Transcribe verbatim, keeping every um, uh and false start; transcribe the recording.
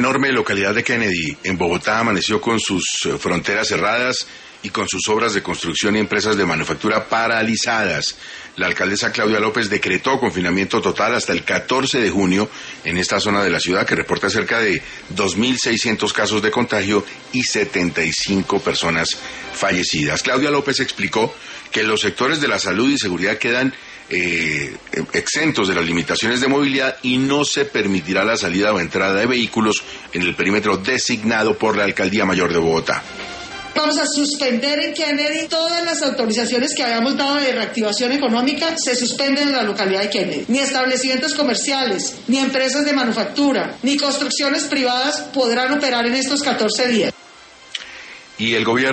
enorme localidad de Kennedy, en Bogotá, amaneció con sus fronteras cerradas y con sus obras de construcción y empresas de manufactura paralizadas. La alcaldesa Claudia López decretó confinamiento total hasta el catorce de junio en esta zona de la ciudad, que reporta cerca de dos mil seiscientos casos de contagio y setenta y cinco personas fallecidas. Claudia López explicó que los sectores de la salud y seguridad quedan eh, exentos de las limitaciones de movilidad y no se permitirá la salida o entrada de vehículos en el perímetro designado por la Alcaldía Mayor de Bogotá. Vamos a suspender en Kennedy todas las autorizaciones que habíamos dado de reactivación económica, se suspenden en la localidad de Kennedy. Ni establecimientos comerciales, ni empresas de manufactura, ni construcciones privadas podrán operar en estos catorce días. Y el gobierno